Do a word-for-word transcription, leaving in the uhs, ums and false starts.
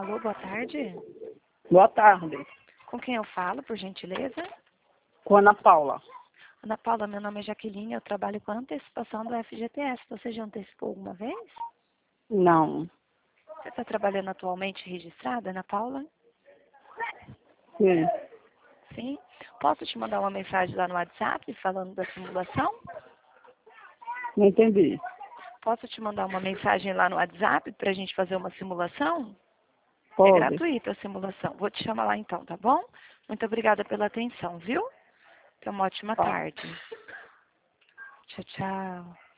Alô, boa tarde. Boa tarde. Com quem eu falo, por gentileza? Com Ana Paula. Ana Paula, meu nome é Jaqueline, eu trabalho com a antecipação do F G T S. Você já antecipou alguma vez? Não. Você está trabalhando atualmente registrada, Ana Paula? Sim. Sim. Posso te mandar uma mensagem lá no WhatsApp falando da simulação? Não entendi. Posso te mandar uma mensagem lá no WhatsApp para a gente fazer uma simulação? É Pode. gratuita a simulação. Vou te chamar lá então, tá bom? Muito obrigada pela atenção, viu? Tenha uma ótima Tá. tarde. Tchau, tchau.